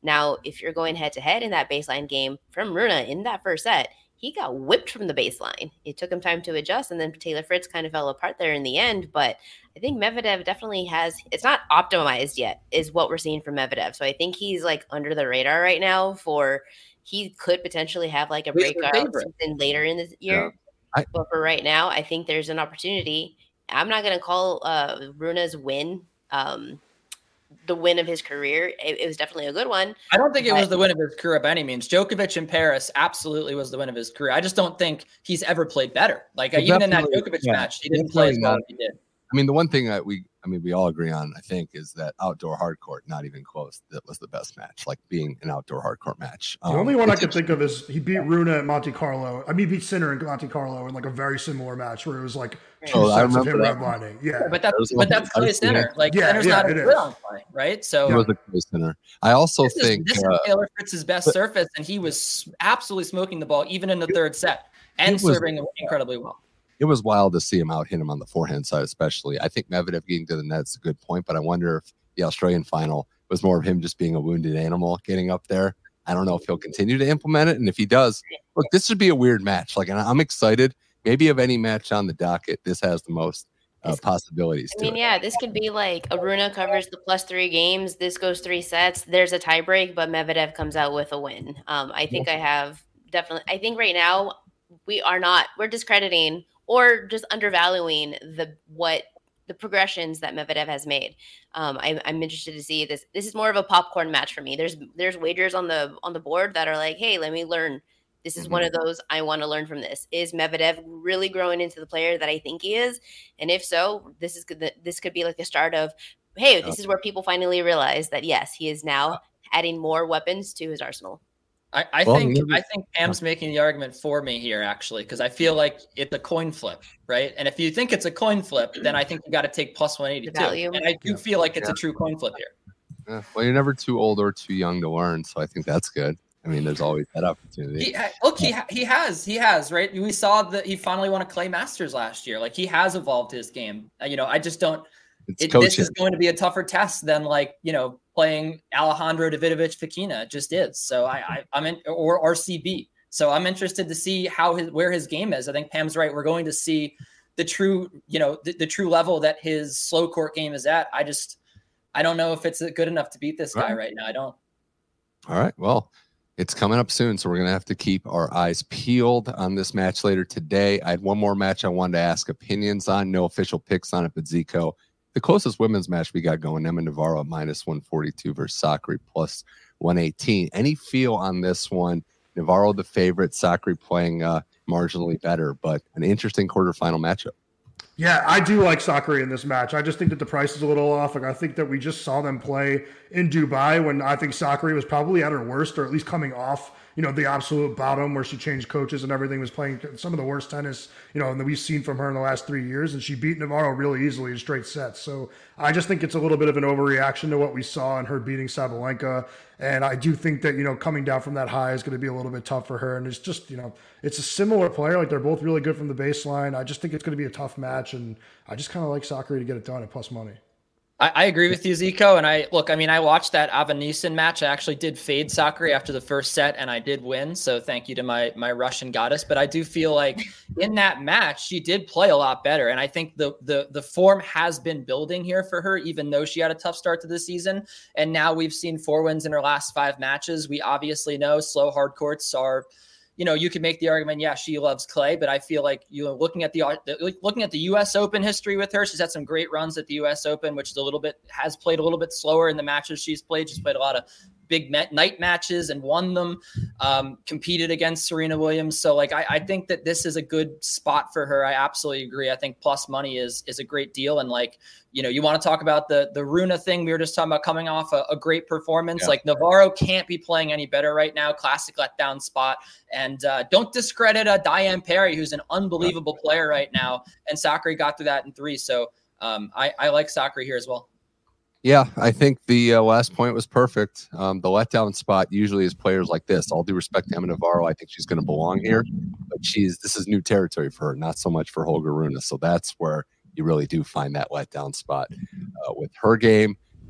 Now, if you're going head to head in that baseline game from Rune in that first set, he got whipped from the baseline. It took him time to adjust, and then Taylor Fritz kind of fell apart there in the end. But I think Medvedev definitely has, it's not optimized yet, is what we're seeing from Medvedev. So I think he's like under the radar right now for, he could potentially have like a breakout something later in the year. Yeah. I, but for right now, I think there's an opportunity. I'm not going to call uh, Rune's win um, the win of his career. It, it was definitely a good one. I don't think it was the win of his career by any means. Djokovic in Paris absolutely was the win of his career. I just don't think he's ever played better. Like uh, even in that Djokovic yeah, match, he didn't play as well as he did. I mean, the one thing that we, I mean, we all agree on, I think, is that outdoor hard court, not even close, that was the best match, like being an outdoor hard court match. The um, only one I could think of is he beat Rune at Monte Carlo. I mean, he beat Sinner in Monte Carlo in like a very similar match where it was like two oh, sets of him redlining. Yeah. yeah, but that's but that's Clay Sinner. Like yeah, Sinner's yeah, not a good on play, right? So it was a Clay Sinner. I also this think is, this uh, is Taylor Fritz's best but, surface, and he was absolutely smoking the ball even in the third set and was, serving incredibly well. It was wild to see him out hit him on the forehand side, especially. I think Medvedev getting to the net is a good point, but I wonder if the Australian final was more of him just being a wounded animal getting up there. I don't know if he'll continue to implement it. And if he does, look, this would be a weird match. Like, and I'm excited. Maybe of any match on the docket, this has the most uh, possibilities. I mean, to yeah, it. this could be like Aruna covers the plus three games. This goes three sets. There's a tie break, but Medvedev comes out with a win. Um, I think I have definitely, I think right now we are not, we're discrediting or just undervaluing the what the progressions that Medvedev has made. Um, I, I'm interested to see this. This is more of a popcorn match for me. There's there's wagers on the on the board that are like, hey, let me learn. This is mm-hmm. one of those I want to learn from this. Is Medvedev really growing into the player that I think he is? And if so, this is good. This could be like the start of, hey, this is where people finally realize that yes, he is now adding more weapons to his arsenal. I, I well, think maybe. I think Pam's making the argument for me here, actually, because I feel like it's a coin flip, right? And if you think it's a coin flip, then I think you got to take plus one eighty-two. And I do yeah. feel like it's yeah. a true coin flip here. Yeah. Well, you're never too old or too young to learn, so I think that's good. I mean, there's always that opportunity. He, look, he he has, he has, right? We saw that he finally won a Clay Masters last year. Like, he has evolved his game. You know, I just don't. It, this is going to be a tougher test than, like, you know, playing Alejandro Davidovich Fokina just is. So I, I I'm in, or R C B. So I'm interested to see how his where his game is. I think Pam's right. We're going to see the true, you know, the, the true level that his slow court game is at. I just I don't know if it's good enough to beat this guy right, right now. I don't. All right. Well, it's coming up soon, so we're gonna have to keep our eyes peeled on this match later today. I had one more match I wanted to ask opinions on. No official picks on it, but Zico. The closest women's match we got going, Emma Navarro at minus one forty-two versus Sakkari plus one eighteen. Any feel on this one? Navarro the favorite, Sakkari playing uh, marginally better, but an interesting quarterfinal matchup. Yeah, I do like Sakkari in this match. I just think that the price is a little off. Like, I think that we just saw them play in Dubai when I think Sakkari was probably at her worst, or at least coming off, you know, the absolute bottom where she changed coaches and everything, was playing some of the worst tennis, you know, that we've seen from her in the last three years. And she beat Navarro really easily in straight sets. So I just think it's a little bit of an overreaction to what we saw in her beating Sabalenka. And I do think that, you know, coming down from that high is going to be a little bit tough for her. And it's just, you know, it's a similar player. Like, they're both really good from the baseline. I just think it's going to be a tough match. And I just kind of like Sakkari to get it done at plus money. I, I agree with you, Zico. And I look, I mean, I watched that Avanesyan match. I actually did fade Sakkari after the first set, and I did win. So thank you to my my Russian goddess. But I do feel like in that match, she did play a lot better. And I think the the the form has been building here for her, even though she had a tough start to the season. And now we've seen four wins in her last five matches. We obviously know slow hard courts are, you know, you could make the argument, yeah, she loves clay, but I feel like, you know, looking at the looking at the U S Open history with her, she's had some great runs at the U S Open, which is a little bit has played a little bit slower in the matches she's played. She's played a lot of big night matches and won them, um, competed against Serena Williams. So, like, I, I think that this is a good spot for her. I absolutely agree. I think plus money is is a great deal. And, like, you know, you want to talk about the the Rune thing. We were just talking about coming off a, a great performance. Yeah. Like, Navarro can't be playing any better right now. Classic letdown spot. And uh, don't discredit uh, Diane Parry, who's an unbelievable player right now. And Sakkari got through that in three. So um, I, I like Sakkari here as well. Yeah, I think the uh, last point was perfect. Um, the letdown spot usually is players like this. All due respect to Emma Navarro, I think she's going to belong here, but she's this is new territory for her, not so much for Holger Rune. So that's where you really do find that letdown spot uh, with her game.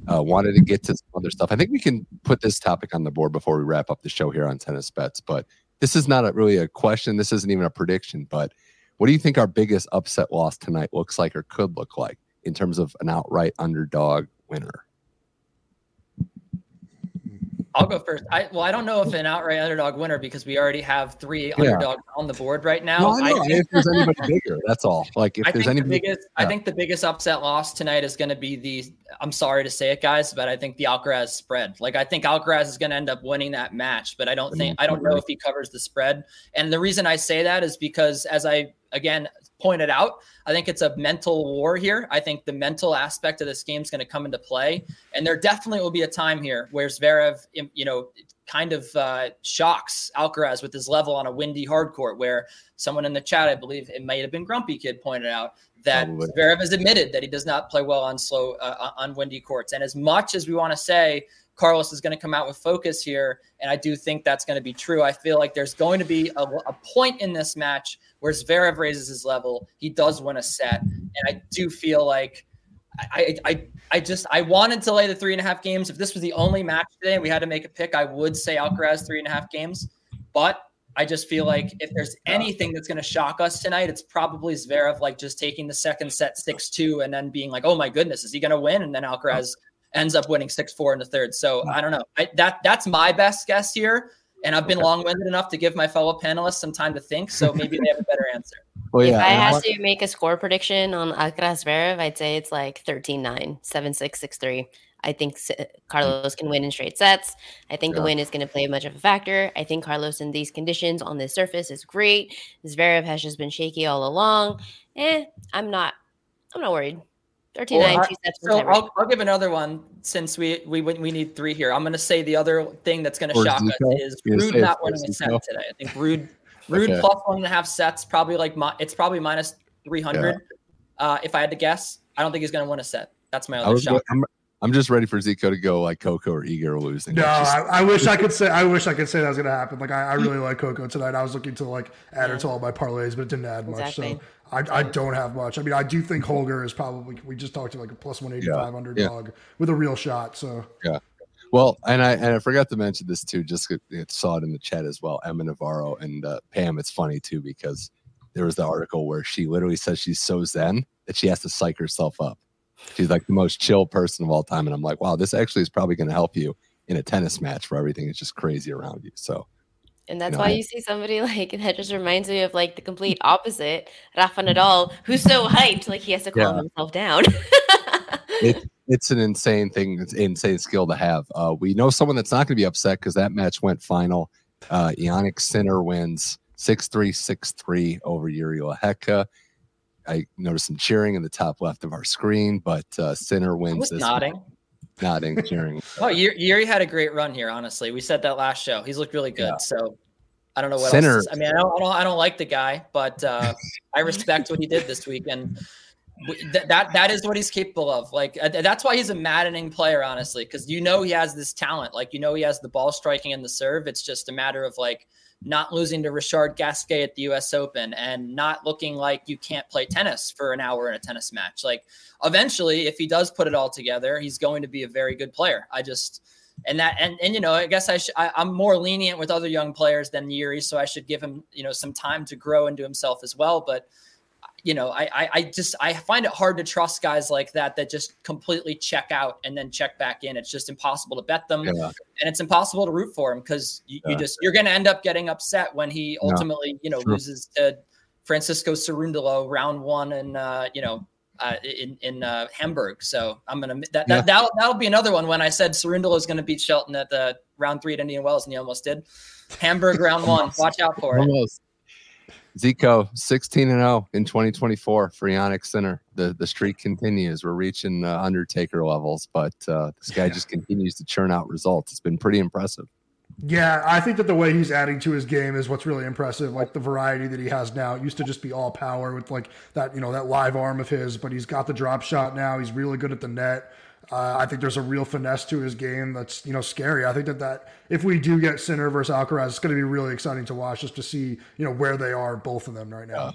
Uh, wanted to get to some other stuff. I think we can put this topic on the board before we wrap up the show here on Tennis Bets. But this is not a, really a question. This isn't even a prediction. But what do you think our biggest upset loss tonight looks like or could look like in terms of an outright underdog winner? I'll go first. I well, I don't know if an outright underdog winner because we already have three yeah. underdogs on the board right now. No, I know. I think, if there's anybody bigger, that's all. Like if I there's think anybody, the biggest, yeah. I think the biggest upset loss tonight is going to be the. I'm sorry to say it, guys, but I think the Alcaraz spread. Like I think Alcaraz is going to end up winning that match, but I don't think I don't know if he covers the spread. And the reason I say that is because, as I again pointed out, I think it's a mental war here. I think the mental aspect of this game is going to come into play, and there definitely will be a time here where Zverev, you know, kind of uh, shocks Alcaraz with his level on a windy hard court, where someone in the chat, I believe it might have been Grumpy Kid, pointed out that Probably. Zverev has admitted that he does not play well on slow, uh, on windy courts. And as much as we want to say Carlos is going to come out with focus here, and I do think that's going to be true, I feel like there's going to be a, a point in this match where Zverev raises his level, he does win a set, and I do feel like I, I, I just I wanted to lay the three and a half games. If this was the only match today and we had to make a pick, I would say Alcaraz three and a half games. But I just feel like if there's anything that's going to shock us tonight, it's probably Zverev like just taking the second set six two and then being like, oh my goodness, is he going to win? And then Alcaraz ends up winning six four in the third. So I don't know. I, that that's my best guess here. And I've been okay. long-winded enough to give my fellow panelists some time to think. So maybe they have a better answer. Well, yeah, if I had to make a score prediction on Alcaraz Zverev, I'd say it's like thirteen nine, seven six, six three. I think Carlos can win in straight sets. I think yeah. the win is going to play much of a factor. I think Carlos in these conditions on this surface is great. Zverev has just been shaky all along. Eh, I'm not I'm not worried. thirteen nine, well, two sets. So I'll, I'll give another one since we we we need three here. I'm going to say the other thing that's going to shock Zico? us is Ruud not winning a set today. I think Ruud Ruud okay. plus one and a half sets, probably like my, it's probably minus three hundred. Yeah. Uh, if I had to guess, I don't think he's going to win a set. That's my other shock. I'm, I'm just ready for Zico to go like Coco or Iga losing. No, just, I, I wish I could say. I wish I could say that was going to happen. Like I, I really like Coco tonight. I was looking to like add her to all my parlays, but it didn't add exactly. much. So I, I don't have much. I mean, I do think Holger is probably. We just talked to like a plus one eighty five yeah, underdog yeah. with a real shot. So yeah. Well, and I and I forgot to mention this too. Just saw it in the chat as well. Emma Navarro and uh, Pam. It's funny too because there was the article where she literally says she's so zen that she has to psych herself up. She's like the most chill person of all time, and I'm like, wow, this actually is probably going to help you in a tennis match where everything is just crazy around you. So, and that's you know, why I, you see somebody like that just reminds me of like the complete opposite, Rafa Nadal, who's so hyped, like he has to calm yeah. himself down. it, it's an insane thing. It's an insane skill to have. Uh, we know someone that's not going to be upset because that match went final. Uh, Jannik Sinner wins six three, six three over Jiri Lehecka. I noticed some cheering in the top left of our screen, but uh, Sinner wins. I was this nodding. Match. Nodding, cheering. Oh, Jiri had a great run here, honestly. We said that last show. He's looked really good. Yeah. So I don't know what Sinner. else. I mean, I don't, I don't, I don't like the guy, but uh, I respect what he did this week. And th- that that is what he's capable of. Like, uh, that's why he's a maddening player, honestly, because you know he has this talent. Like, you know he has the ball striking and the serve. It's just a matter of, like, not losing to Richard Gasquet at the U S Open and not looking like you can't play tennis for an hour in a tennis match. Like eventually, if he does put it all together, he's going to be a very good player. I just, and that, and, and, you know, I guess I should, I, I'm more lenient with other young players than Jiri. So I should give him, you know, some time to grow into himself as well. But, you know, I, I, I just, I find it hard to trust guys like that, that just completely check out and then check back in. It's just impossible to bet them. Yeah. And it's impossible to root for him because you, yeah. you just, you're going to end up getting upset when he ultimately, yeah. you know, True. loses to Francisco Cerundolo round one and, uh, you know, uh, in, in uh, Hamburg. So I'm going to, that, that, yeah. that'll, that'll be another one when I said Cerundolo is going to beat Shelton at the round three at Indian Wells and he almost did. Hamburg round one, watch out for almost. it. Zico sixteen and oh in twenty twenty-four for Jannik Sinner. The the streak continues. We're reaching uh, Undertaker levels, but uh, this guy just continues to churn out results. It's been pretty impressive. Yeah, I think that the way he's adding to his game is what's really impressive. Like the variety that he has now. It used to just be all power with like that, you know, that live arm of his, but he's got the drop shot now. He's really good at the net. Uh, I think there's a real finesse to his game that's, you know, scary. I think that, that if we do get Sinner versus Alcaraz, it's going to be really exciting to watch just to see, you know, where they are, both of them right now.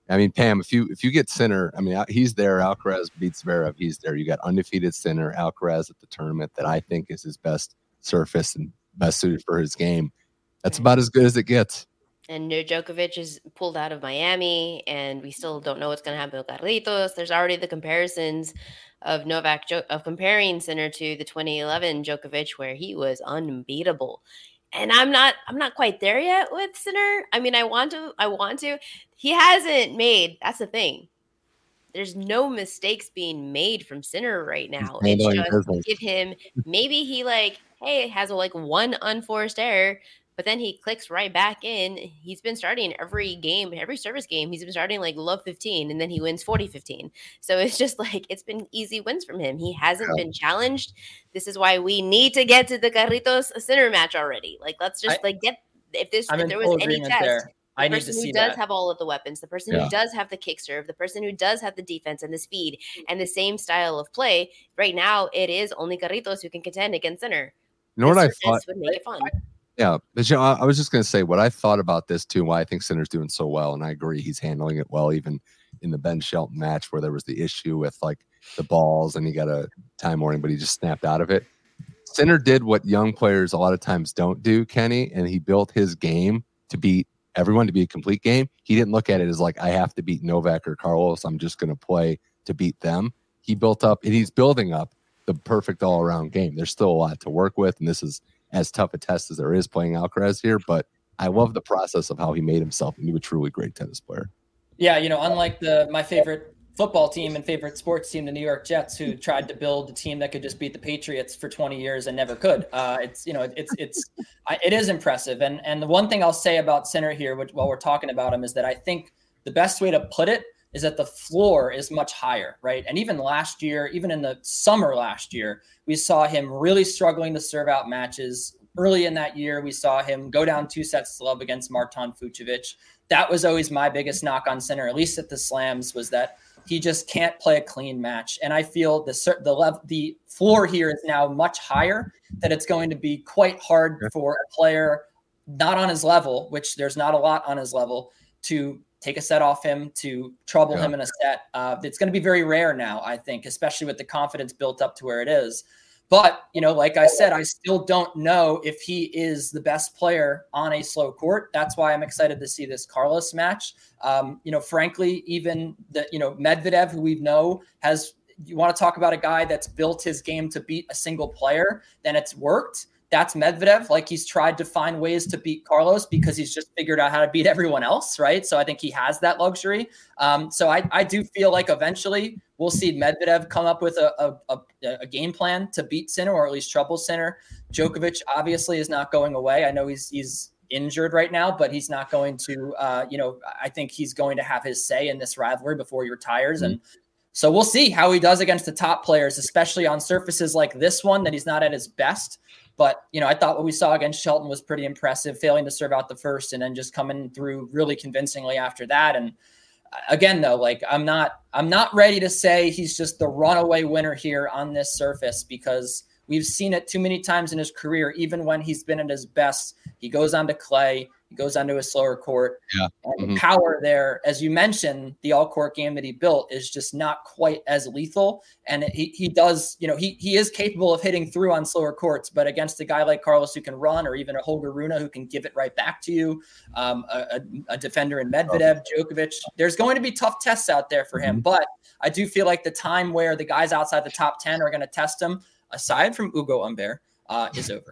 I mean, Pam, if you if you get Sinner, I mean, he's there. Alcaraz beats Zverev. He's there. You got undefeated Sinner, Alcaraz at the tournament that I think is his best surface and best suited for his game. That's about as good as it gets. And Djokovic is pulled out of Miami, and we still don't know what's going to happen with Carlitos. There's already the comparisons of Novak of comparing Sinner to the twenty eleven Djokovic, where he was unbeatable. And I'm not, I'm not quite there yet with Sinner. I mean, I want to, I want to. He hasn't made. That's the thing. There's no mistakes being made from Sinner right now. It's just give him. Maybe he like, hey, has a, like one unforced error, but then he clicks right back in. He's been starting every game, every service game. He's been starting like love fifteen, and then he wins forty fifteen. So it's just like it's been easy wins from him. He hasn't yeah. been challenged. This is why we need to get to the Carlitos Sinner match already. Like, let's just I, like get if this if there was any test. There. The I person need to who does that. have all of the weapons, the person yeah. who does have the kick serve, the person who does have the defense and the speed and the same style of play. Right now, it is only Carlitos who can contend against Sinner. You know what I thought would make it fun. Yeah, but you know, I was just going to say what I thought about this too, why I think Sinner's doing so well, and I agree he's handling it well, even in the Ben Shelton match where there was the issue with like the balls and he got a time warning, but he just snapped out of it. Sinner did what young players a lot of times don't do, Kenny, and he built his game to beat everyone, to be a complete game. He didn't look at it as like, I have to beat Novak or Carlos, I'm just going to play to beat them. He built up, and he's building up the perfect all-around game. There's still a lot to work with, and this is as tough a test as there is playing Alcaraz here, but I love the process of how he made himself into a truly great tennis player. Yeah, you know, unlike the my favorite football team and favorite sports team, the New York Jets, who tried to build a team that could just beat the Patriots for twenty years and never could. Uh, it's, you know, it's, it's, I, it is impressive. And, and the one thing I'll say about Sinner here, which, while we're talking about him, is that I think the best way to put it is that the floor is much higher, right? And even last year, even in the summer last year, we saw him really struggling to serve out matches. Early in that year, we saw him go down two sets to love against Marton Fucsovics. That was always my biggest knock on Sinner, at least at the slams, was that he just can't play a clean match. And I feel the the level, the floor here is now much higher, that it's going to be quite hard for a player not on his level, which there's not a lot on his level, to take a set off him, to trouble yeah. him in a set. Uh, it's going to be very rare now, I think, especially with the confidence built up to where it is. But, you know, like I said, I still don't know if he is the best player on a slow court. That's why I'm excited to see this Carlos match. Um, you know, frankly, even the, you know, Medvedev, who we know has, you want to talk about a guy that's built his game to beat a single player, then it's worked. That's Medvedev. Like, he's tried to find ways to beat Carlos because he's just figured out how to beat everyone else, right? So I think he has that luxury. Um, so I, I do feel like eventually we'll see Medvedev come up with a, a, a, a game plan to beat Sinner, or at least trouble Sinner. Djokovic obviously is not going away. I know he's he's injured right now, but he's not going to, uh, you know, I think he's going to have his say in this rivalry before he retires. Mm-hmm. And so we'll see how he does against the top players, especially on surfaces like this one that he's not at his best. But, you know, I thought what we saw against Shelton was pretty impressive, failing to serve out the first and then just coming through really convincingly after that. And again, though, like I'm not I'm not ready to say he's just the runaway winner here on this surface, because we've seen it too many times in his career. Even when he's been at his best, he goes on to clay. He goes onto a slower court. Yeah. And mm-hmm. the power there, as you mentioned, the all-court game that he built is just not quite as lethal. And he he does, you know, he he is capable of hitting through on slower courts, but against a guy like Carlos who can run, or even a Holger Rune who can give it right back to you, um, a, a defender in Medvedev, Djokovic, there's going to be tough tests out there for him. Mm-hmm. But I do feel like the time where the guys outside the top ten are going to test him, aside from Ugo Humbert, uh, is over.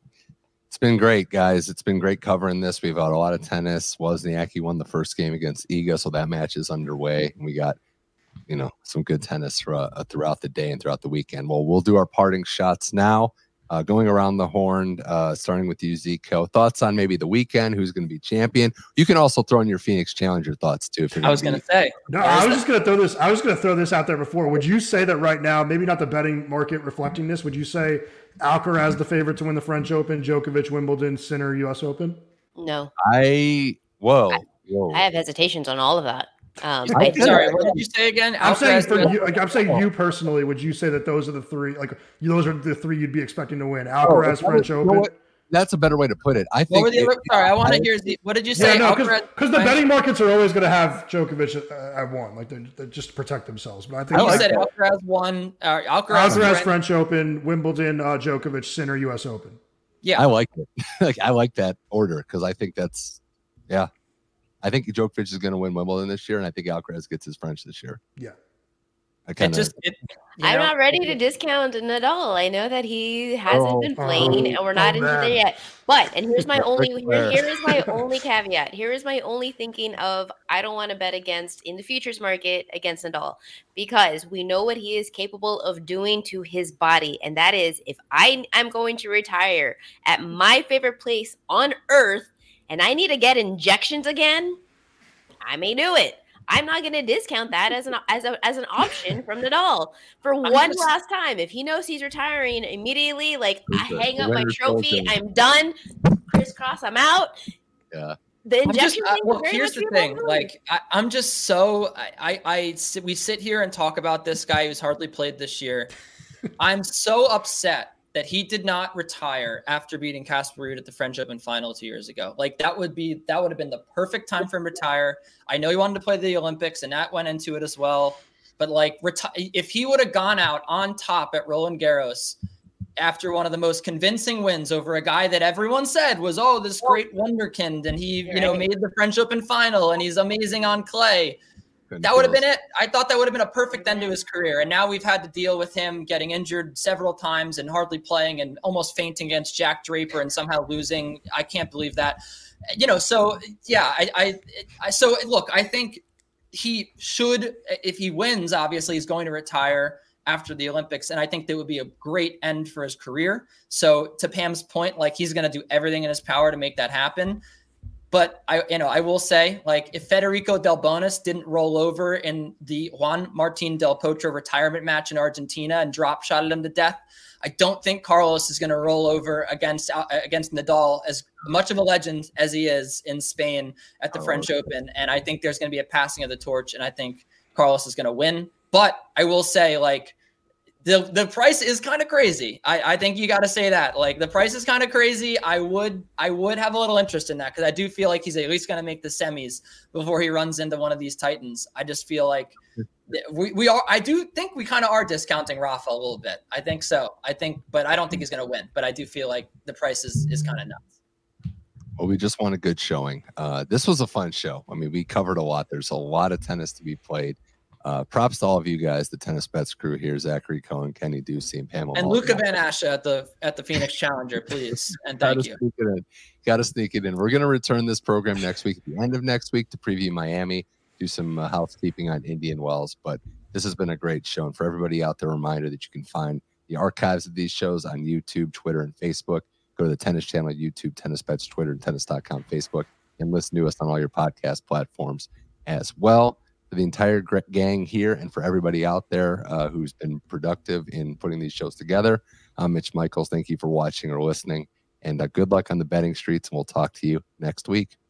It's been great, guys. It's been great covering this. We've had a lot of tennis. Wozniacki won the first game against Iga, so that match is underway. And we got, you know, some good tennis for, uh, throughout the day and throughout the weekend. Well, we'll do our parting shots now. Uh, going around the horn, uh, starting with you, Zico. Thoughts on maybe the weekend? Who's going to be champion? You can also throw in your Phoenix Challenger thoughts too. If you're I was going to say. No, I was just going to throw this. I was going to throw this out there before. Would you say that right now, maybe not the betting market reflecting this, would you say Alcaraz the favorite to win the French Open, Djokovic, Wimbledon, Sinner, U S Open? No. I whoa. I, whoa. I have hesitations on all of that. Um, I, sorry, what did you say again? I'm saying for Alcaraz, you, like, I'm saying you personally, would you say that those are the three, like those are the three you'd be expecting to win? Alcaraz, oh, French you Open. Know that's a better way to put it. I think. What were the it, other, sorry, I want to hear. The, what did you say? Yeah, no, Alcaraz- because the betting markets are always going to have Djokovic at, uh, at one, like they, they just protect themselves. But I think I like, said Alcaraz won. Uh, Alcaraz, Alcaraz French. French Open, Wimbledon, uh, Djokovic, Sinner, U S Open. Yeah, I like it. Like I like that order because I think that's, yeah, I think Djokovic is going to win Wimbledon this year, and I think Alcaraz gets his French this year. Yeah, I it kind of just. It, you I'm know, not ready to discount Nadal. I know that he hasn't Oh, been playing, oh, and we're not oh, into man. there yet. But and here's my Ric only here, Flair. here is my only caveat. Here is my only thinking of I don't want to bet against in the futures market against Nadal because we know what he is capable of doing to his body, and that is if I am going to retire at my favorite place on earth and I need to get injections again, I may do it. I'm not going to discount that as an as a, as an option from Nadal for one just- last time. If he knows he's retiring immediately, like I Listen, hang the up my winner's trophy, chosen. I'm done. Crisscross, I'm out. Yeah. The I'm just, injection uh, thing will well, very here's much the be a thing. wrong move. Like, I, I'm just so I, I, I sit, we sit here and talk about this guy who's hardly played this year. I'm so upset that he did not retire after beating Casper Ruud at the French Open final two years ago. Like that would be that would have been the perfect time for him to retire. I know he wanted to play the Olympics, and that went into it as well. But like, reti- if he would have gone out on top at Roland Garros after one of the most convincing wins over a guy that everyone said was, oh, this great wonderkind, and he, you know, made the French Open final, and he's amazing on clay. That would have been it. I thought that would have been a perfect end to his career. And now we've had to deal with him getting injured several times and hardly playing and almost fainting against Jack Draper and somehow losing. I can't believe that. You know, so yeah, I, I, I so look, I think he should, if he wins, obviously he's going to retire after the Olympics. And I think that would be a great end for his career. So to Pam's point, like he's going to do everything in his power to make that happen. But I, you know, I will say, like, if Federico Del Bonis didn't roll over in the Juan Martin Del Potro retirement match in Argentina and drop shotted him to death, I don't think Carlos is going to roll over against uh, against Nadal, as much of a legend as he is in Spain at the oh, French okay. Open. And I think there's going to be a passing of the torch, and I think Carlos is going to win. But I will say, like, The the price is kind of crazy. I, I think you got to say that. Like the price is kind of crazy. I would I would have a little interest in that because I do feel like he's at least going to make the semis before he runs into one of these titans. I just feel like we, we are. I do think we kind of are discounting Rafa a little bit. I think so. I think, but I don't think he's going to win. But I do feel like the price is is kind of nuts. Well, we just want a good showing. Uh, this was a fun show. I mean, we covered a lot. There's a lot of tennis to be played. Uh, props to all of you guys, the Tennis Bets crew here, Zachary Cohen, Kenny Ducey, and Pamela. And Luca Van Asche at the at the Phoenix Challenger, please. And thank you. Got to sneak it in. We're going to return this program next week, at the end of next week, to preview Miami, do some uh, housekeeping on Indian Wells. But this has been a great show. And for everybody out there, a reminder that you can find the archives of these shows on YouTube, Twitter, and Facebook. Go to the Tennis Channel, YouTube, Tennis Bets, Twitter, and tennis dot com, Facebook, and listen to us on all your podcast platforms as well. For the entire gang here and for everybody out there uh, who's been productive in putting these shows together, I'm Mitch Michaels. Thank you for watching or listening, and uh, good luck on the betting streets, and we'll talk to you next week.